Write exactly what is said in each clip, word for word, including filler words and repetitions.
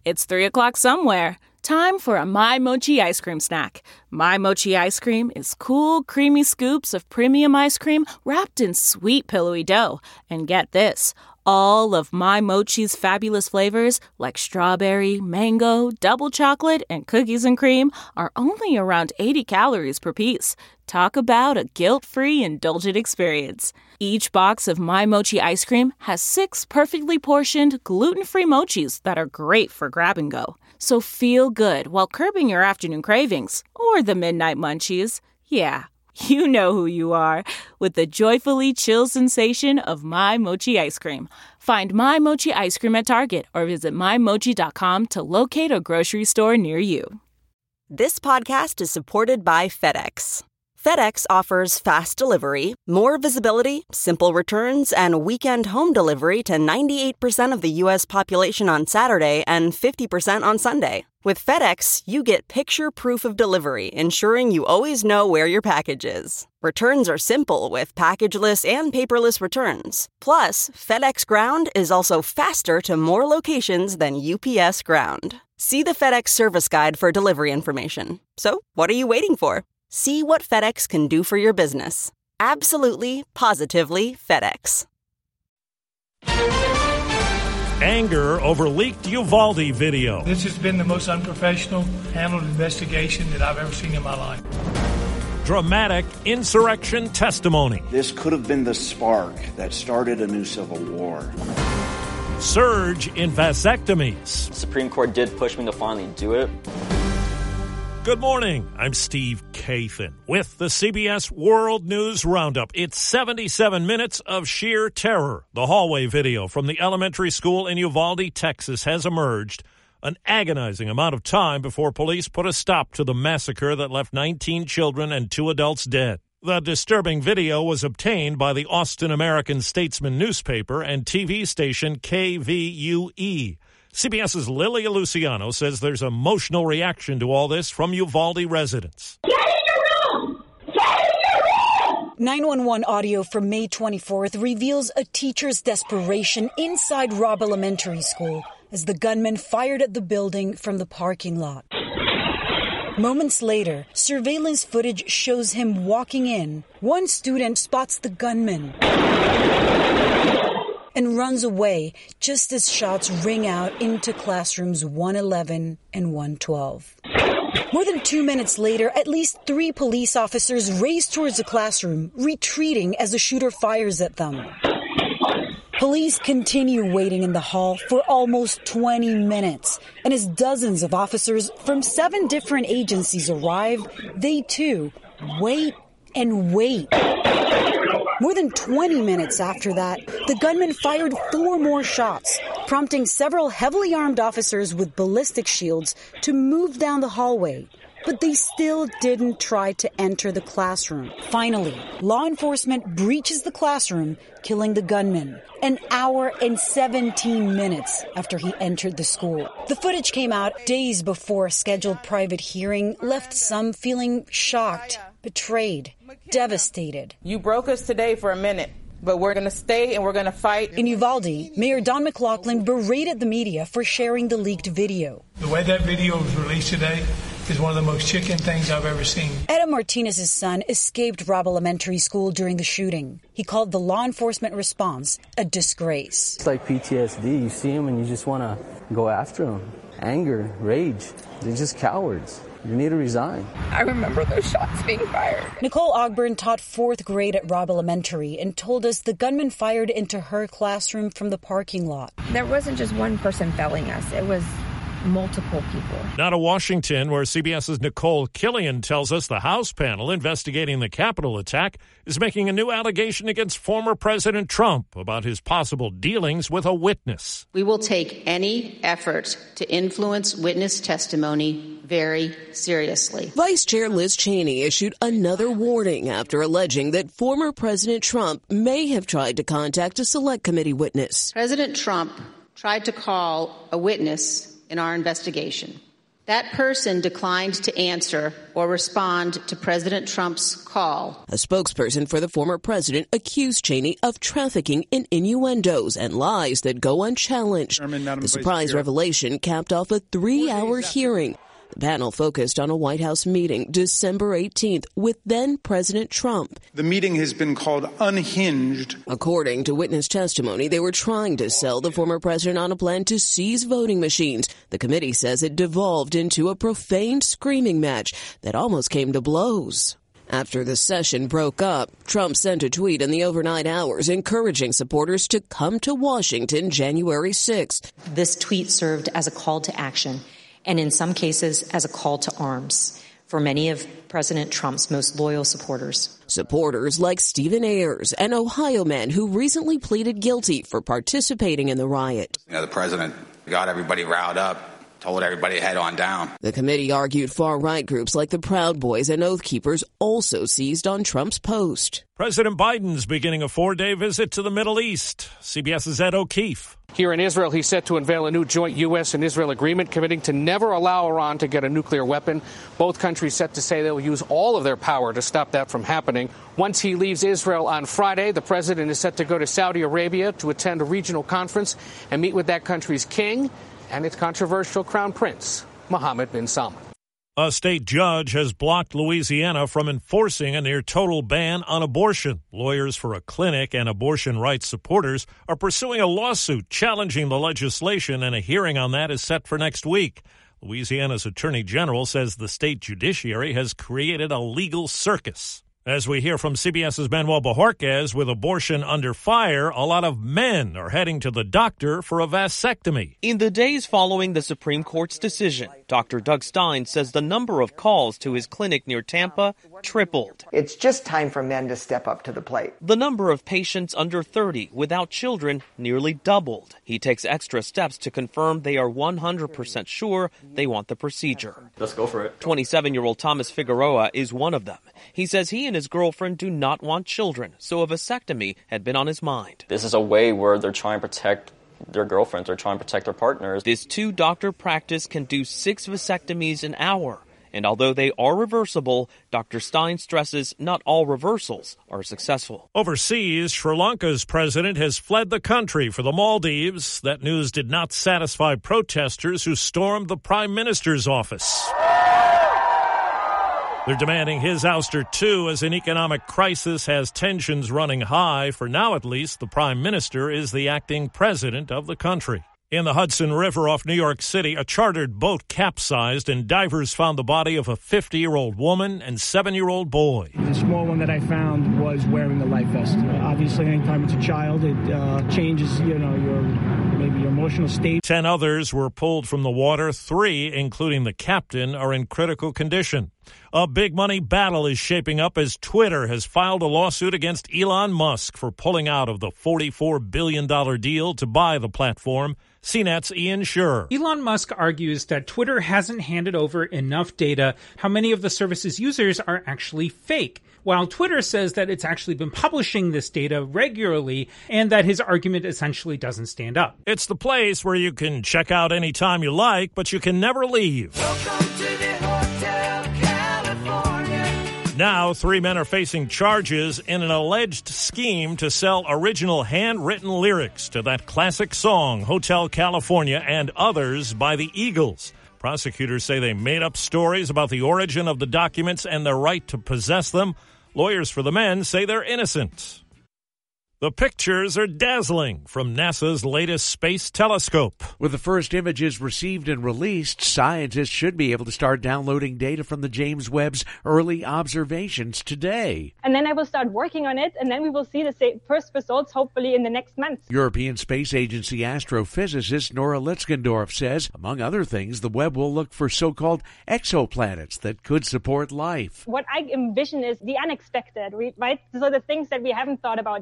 It's three o'clock somewhere. Time for a My Mochi ice cream snack. My Mochi ice cream is cool, creamy scoops of premium ice cream wrapped in sweet, pillowy dough. And get this, all of My Mochi's fabulous flavors, like strawberry, mango, double chocolate, and cookies and cream, are only around eighty calories per piece. Talk about a guilt-free, indulgent experience. Each box of My Mochi ice cream has six perfectly portioned, gluten-free mochis that are great for grab and go. So feel good while curbing your afternoon cravings, or the midnight munchies. Yeah, you know who you are, with the joyfully chill sensation of My Mochi ice cream. Find My Mochi ice cream at Target or visit my mochi dot com to locate a grocery store near you. This podcast is supported by FedEx. FedEx offers fast delivery, more visibility, simple returns, and weekend home delivery to ninety-eight percent of the U S population on Saturday and fifty percent on Sunday. With FedEx, you get picture proof of delivery, ensuring you always know where your package is. Returns are simple with packageless and paperless returns. Plus, FedEx Ground is also faster to more locations than U P S Ground. See the FedEx service guide for delivery information. So, what are you waiting for? See what FedEx can do for your business. Absolutely, positively FedEx. Anger over leaked Uvalde video. This has been the most unprofessional handled investigation that I've ever seen in my life. Dramatic insurrection testimony. This could have been the spark that started a new civil war. Surge in vasectomies. The Supreme Court did push me to finally do it. Good morning. I'm Steve Kathan with the C B S World News Roundup. It's seventy-seven minutes of sheer terror. The hallway video from the elementary school in Uvalde, Texas has emerged. An agonizing amount of time before police put a stop to the massacre that left nineteen children and two adults dead. The disturbing video was obtained by the Austin American-Statesman newspaper and T V station K V U E. CBS's Lilia Luciano says there's emotional reaction to all this from Uvalde residents. Get in your room! Get in your room! nine one one audio from May twenty-fourth reveals a teacher's desperation inside Robb Elementary School as the gunman fired at the building from the parking lot. Moments later, surveillance footage shows him walking in. One student spots the gunman and runs away just as shots ring out into classrooms one eleven and one twelve. More than two minutes later, at least three police officers race towards the classroom, retreating as the shooter fires at them. Police continue waiting in the hall for almost twenty minutes, and as dozens of officers from seven different agencies arrive, they too wait and wait. More than twenty minutes after that, the gunman fired four more shots, prompting several heavily armed officers with ballistic shields to move down the hallway. But they still didn't try to enter the classroom. Finally, law enforcement breaches the classroom, killing the gunman an hour and seventeen minutes after he entered the school. The footage came out days before a scheduled private hearing left some feeling shocked, betrayed, devastated. You broke us today for a minute, but we're going to stay and we're going to fight. In Uvalde, Mayor Don McLaughlin berated the media for sharing the leaked video. The way that video was released today is one of the most chicken things I've ever seen. Etta Martinez's son escaped Robb Elementary School during the shooting. He called the law enforcement response a disgrace. It's like P T S D. You see them and you just want to go after them. Anger, rage. They're just cowards. You need to resign. I remember those shots being fired. Nicole Ogburn taught fourth grade at Robb Elementary and told us the gunman fired into her classroom from the parking lot. There wasn't just one person felling us. It was multiple people. Now to Washington, where CBS's Nicole Killian tells us the House panel investigating the Capitol attack is making a new allegation against former President Trump about his possible dealings with a witness. We will take any effort to influence witness testimony very seriously. Vice Chair Liz Cheney issued another warning after alleging that former President Trump may have tried to contact a select committee witness. President Trump tried to call a witness in our investigation. That person declined to answer or respond to President Trump's call. A spokesperson for the former president accused Cheney of trafficking in innuendos and lies that go unchallenged. The surprise revelation capped off a three-hour hearing. The panel focused on a White House meeting December eighteenth with then-President Trump. The meeting has been called unhinged. According to witness testimony, they were trying to sell the former president on a plan to seize voting machines. The committee says it devolved into a profane screaming match that almost came to blows. After the session broke up, Trump sent a tweet in the overnight hours encouraging supporters to come to Washington January sixth. This tweet served as a call to action, and in some cases as a call to arms for many of President Trump's most loyal supporters. Supporters like Stephen Ayers, an Ohio man who recently pleaded guilty for participating in the riot. You know, the president got everybody riled up, told everybody to head on down. The committee argued far-right groups like the Proud Boys and Oath Keepers also seized on Trump's post. President Biden's beginning a four-day visit to the Middle East. CBS's Ed O'Keefe. Here in Israel, he's set to unveil a new joint U S and Israel agreement committing to never allow Iran to get a nuclear weapon. Both countries set to say they will use all of their power to stop that from happening. Once he leaves Israel on Friday, the president is set to go to Saudi Arabia to attend a regional conference and meet with that country's king and its controversial crown prince, Mohammed bin Salman. A state judge has blocked Louisiana from enforcing a near-total ban on abortion. Lawyers for a clinic and abortion rights supporters are pursuing a lawsuit challenging the legislation, and a hearing on that is set for next week. Louisiana's attorney general says the state judiciary has created a legal circus. As we hear from CBS's Manuel Bojorquez, with abortion under fire, a lot of men are heading to the doctor for a vasectomy. In the days following the Supreme Court's decision, Doctor Doug Stein says the number of calls to his clinic near Tampa tripled. It's just time for men to step up to the plate. The number of patients under thirty without children nearly doubled. He takes extra steps to confirm they are one hundred percent sure they want the procedure. Let's go for it. twenty-seven-year-old Thomas Figueroa is one of them. He says he and his girlfriend do not want children, so a vasectomy had been on his mind. This is a way where they're trying to protect their girlfriends, they're trying to protect their partners. This two-doctor practice can do six vasectomies an hour. And although they are reversible, Doctor Stein stresses not all reversals are successful. Overseas, Sri Lanka's president has fled the country for the Maldives. That news did not satisfy protesters who stormed the prime minister's office. They're demanding his ouster, too, as an economic crisis has tensions running high. For now, at least, the prime minister is the acting president of the country. In the Hudson River off New York City, a chartered boat capsized and divers found the body of a fifty-year-old woman and seven-year-old boy. The small one that I found was wearing the life vest. Uh, obviously, anytime it's a child, it uh, changes, you know, your maybe your emotional state. Ten others were pulled from the water. Three, including the captain, are in critical condition. A big money battle is shaping up as Twitter has filed a lawsuit against Elon Musk for pulling out of the forty-four billion dollars deal to buy the platform. C NET's Ian Scherr. Elon Musk argues that Twitter hasn't handed over enough data how many of the service's users are actually fake, while Twitter says that it's actually been publishing this data regularly and that his argument essentially doesn't stand up. It's the place where you can check out anytime you like, but you can never leave. Welcome to the Hotel California. Now, three men are facing charges in an alleged scheme to sell original handwritten lyrics to that classic song, Hotel California, and others by the Eagles. Prosecutors say they made up stories about the origin of the documents and their right to possess them. Lawyers for the men say they're innocent. The pictures are dazzling from NASA's latest space telescope. With the first images received and released, scientists should be able to start downloading data from the James Webb's early observations today. And then I will start working on it, and then we will see the first results hopefully in the next month. European Space Agency astrophysicist Nora Litzkendorf says, among other things, the Webb will look for so-called exoplanets that could support life. What I envision is the unexpected, right? So the things that we haven't thought about yet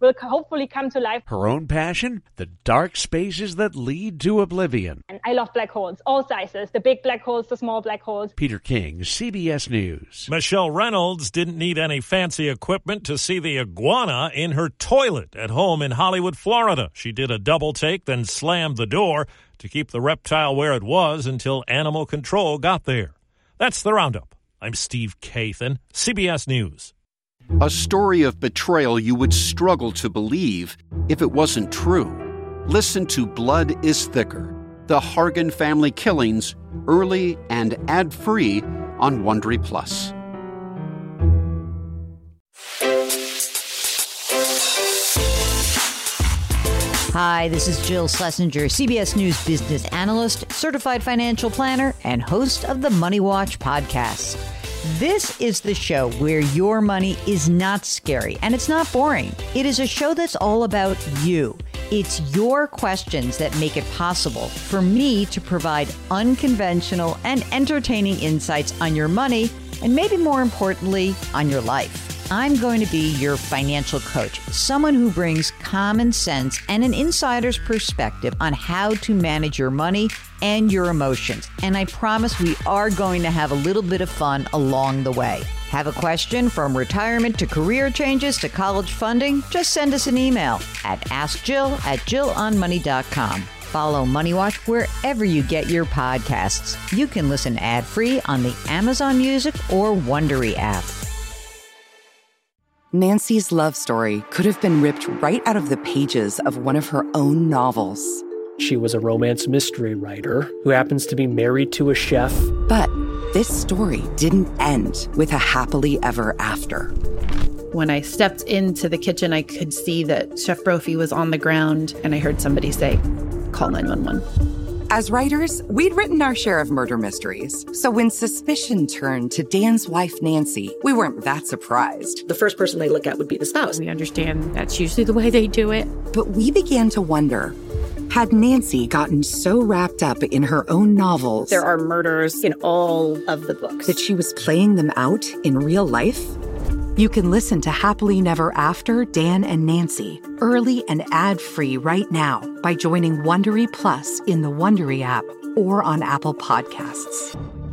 will hopefully come to life. Her own passion? The dark spaces that lead to oblivion. And I love black holes, all sizes, the big black holes, the small black holes. Peter King, C B S News. Michelle Reynolds didn't need any fancy equipment to see the iguana in her toilet at home in Hollywood, Florida. She did a double take, then slammed the door to keep the reptile where it was until animal control got there. That's the Roundup. I'm Steve Kathan, C B S News. A story of betrayal you would struggle to believe if it wasn't true. Listen to Blood is Thicker, The Hargan Family Killings, early and ad-free on Wondery Plus. Hi, this is Jill Schlesinger, C B S News business analyst, certified financial planner, and host of the Money Watch podcast. This is the show where your money is not scary and it's not boring. It is a show that's all about you. It's your questions that make it possible for me to provide unconventional and entertaining insights on your money and maybe more importantly, on your life. I'm going to be your financial coach, someone who brings common sense and an insider's perspective on how to manage your money and your emotions. And I promise we are going to have a little bit of fun along the way. Have a question from retirement to career changes to college funding? Just send us an email at ask jill at jill on money dot com. Follow Money Watch wherever you get your podcasts. You can listen ad-free on the Amazon Music or Wondery app. Nancy's love story could have been ripped right out of the pages of one of her own novels. She was a romance mystery writer who happens to be married to a chef. But this story didn't end with a happily ever after. When I stepped into the kitchen, I could see that Chef Brophy was on the ground, and I heard somebody say, "Call nine one one." As writers, we'd written our share of murder mysteries. So when suspicion turned to Dan's wife, Nancy, we weren't that surprised. The first person they look at would be the spouse. We understand that's usually the way they do it. But we began to wonder, had Nancy gotten so wrapped up in her own novels... There are murders in all of the books. ...that she was playing them out in real life? You can listen to Happily Never After, Dan and Nancy, early and ad-free right now by joining Wondery Plus in the Wondery app or on Apple Podcasts.